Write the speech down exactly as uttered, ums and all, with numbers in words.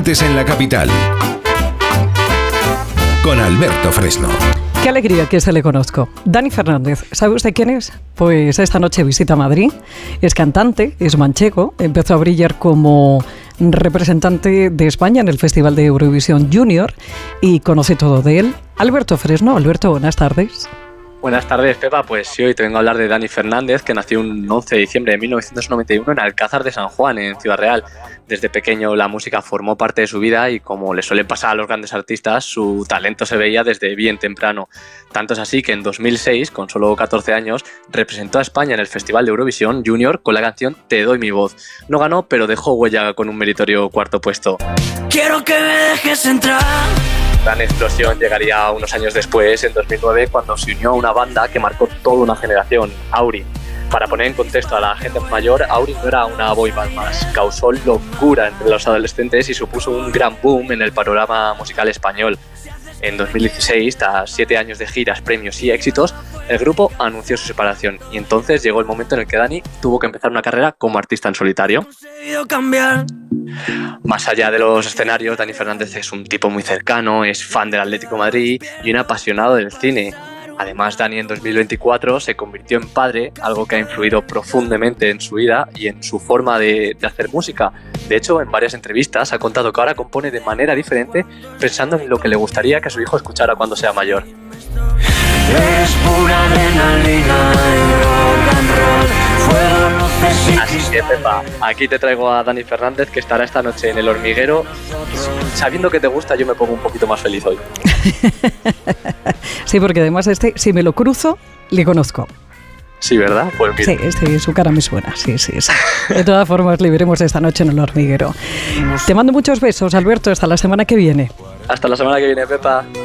Deportes en la capital. Con Alberto Fresno. Qué alegría que se le conozco. Dani Fernández, ¿sabe usted quién es? Pues esta noche visita Madrid, es cantante, es manchego, empezó a brillar como representante de España en el Festival de Eurovisión Junior y conoce todo de él. Alberto Fresno. Alberto, buenas tardes. Buenas tardes, Pepa. Pues sí, hoy te vengo a hablar de Dani Fernández, que nació un once de diciembre de mil novecientos noventa y uno en Alcázar de San Juan, en Ciudad Real. Desde pequeño la música formó parte de su vida y, como le suele pasar a los grandes artistas, su talento se veía desde bien temprano. Tanto es así que en dos mil seis, con solo catorce años, representó a España en el Festival de Eurovisión Junior con la canción Te doy mi voz. No ganó, pero dejó huella con un meritorio cuarto puesto. Quiero que me dejes entrar. La gran explosión llegaría unos años después, en dos mil nueve, cuando se unió a una banda que marcó toda una generación, Auri. Para poner en contexto a la gente mayor, Auri no era una boy band más, causó locura entre los adolescentes y supuso un gran boom en el panorama musical español. En dos mil dieciséis, tras siete años de giras, premios y éxitos, el grupo anunció su separación y entonces llegó el momento en el que Dani tuvo que empezar una carrera como artista en solitario. Más allá de los escenarios, Dani Fernández es un tipo muy cercano, es fan del Atlético de Madrid y un apasionado del cine. Además, Dani en dos mil veinticuatro se convirtió en padre, algo que ha influido profundamente en su vida y en su forma de, de hacer música. De hecho, en varias entrevistas ha contado que ahora compone de manera diferente, pensando en lo que le gustaría que su hijo escuchara cuando sea mayor. Es pura adrenalina, rock and roll, fuego no necesita. Así que, Pepa, aquí te traigo a Dani Fernández, que estará esta noche en El Hormiguero. Sabiendo que te gusta, yo me pongo un poquito más feliz hoy. Sí, porque además este, si me lo cruzo, le conozco. Sí, ¿verdad? Pues mira. Sí, este, su cara me suena, sí, sí, sí. De todas formas, le veremos esta noche en El Hormiguero. Te mando muchos besos, Alberto, hasta la semana que viene. Hasta la semana que viene, Pepa.